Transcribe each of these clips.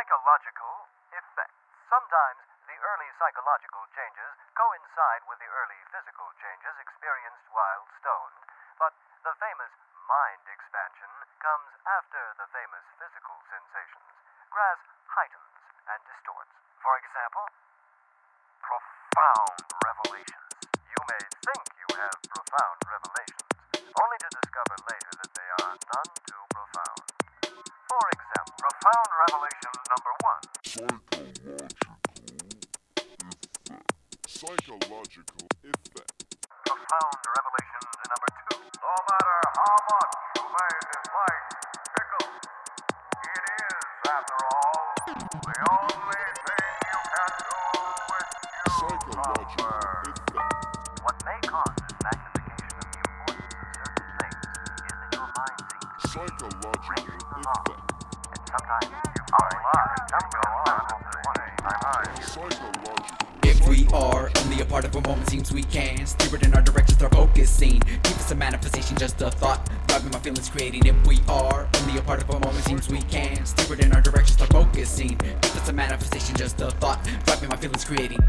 Psychological effects. Sometimes the early psychological changes coincide with the early physical changes experienced while stoned, but the famous mind expansion comes after the famous physical sensations. Grass heightens and distorts. For example, profound revelations. You may think you have profound revelations, only to discover later that they are none too profound. For example, profound revelation number 1. Psychological effect. Profound revelation number 2. No matter how much you may dislike pickles, it is, after all, the only thing you can do with Psychological cucumber. effect. What may cause this magnification of the importance of certain things is that your mind seems to be Psychological racing along, effect. and sometimes you find yourself go on to say, Psychological. If we are only a part of a moment, seems we can steer it in our direction, start focusing. Keep us a manifestation, just a thought, driving my feelings, creating. If we are only a part of a moment, seems we can steer it in our direction, start focusing. Keep us a manifestation, just a thought, driving my feelings, creating.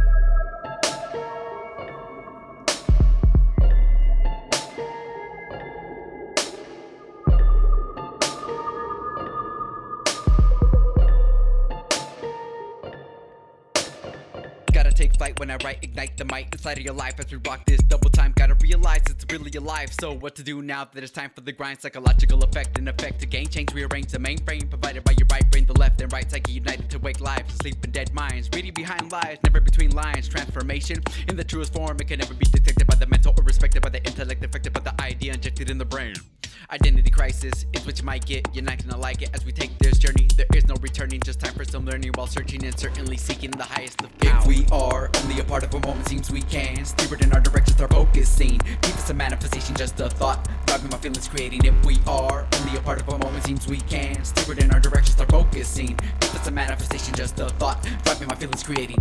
Gotta take flight when I write, ignite the mic inside of your life as we rock this double time. Gotta realize it's really alive. So what to do now that it's time for the grind? Psychological effect and effect to gain change. Rearrange the mainframe provided by your right brain, the left and right psyche united to wake lives, sleeping dead minds. Reading behind lies, never between lines. Transformation in the truest form, it can never be detected by the mental or respected by the intellect, affected by the idea injected in the brain. Identity crisis is what you might get. You're not gonna like it as we take this journey. There is no returning, just time for some learning while searching and certainly seeking the highest of power. If we are only a part of a moment, seems we can steer it in our direction, start focusing. Keep us a manifestation, just a thought, driving my feelings, creating. If we are only a part of a moment, seems we can steer it in our direction, start focusing. Keep us a manifestation, just a thought, driving my feelings, creating.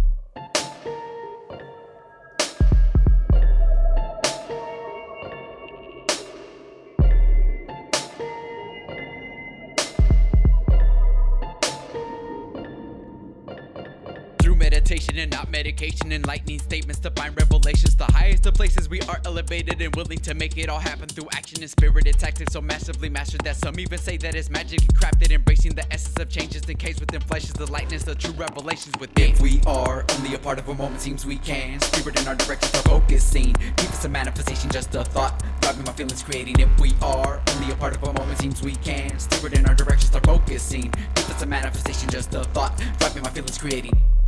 Through meditation and not medication, enlightening statements to find revelations. The highest of places we are elevated and willing to make it all happen through action and spirited tactics so massively mastered that some even say that it's magically crafted. Embracing the essence of changes encased within flesh is the lightness, the true revelations within. If we are only a part of a moment, seems we can steer it in our direction, start focusing. Keep us a manifestation, just a thought, driving my feelings, creating. If we are only a part of a moment, seems we can steer it in our direction, start focusing. Keep us a manifestation, just a thought, driving my feelings, creating.